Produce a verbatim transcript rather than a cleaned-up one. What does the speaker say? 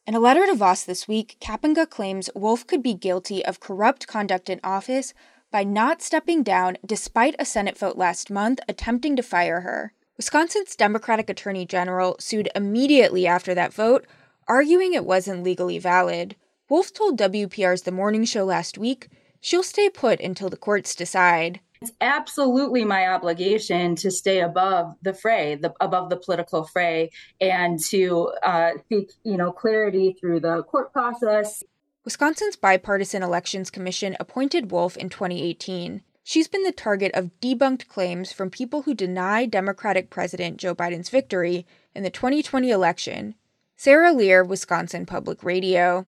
In a letter to Voss this week, Kapenga claims Wolf could be guilty of corrupt conduct in office by not stepping down despite a Senate vote last month attempting to fire her. Wisconsin's Democratic Attorney General sued immediately after that vote, arguing it wasn't legally valid. Wolf told W P R's The Morning Show last week she'll stay put until the courts decide. It's absolutely my obligation to stay above the fray, the, above the political fray, and to uh, seek, you know, clarity through the court process. Wisconsin's Bipartisan Elections Commission appointed Wolf in twenty eighteen. She's been the target of debunked claims from people who deny Democratic President Joe Biden's victory in the twenty twenty election. Sarah Lear, Wisconsin Public Radio.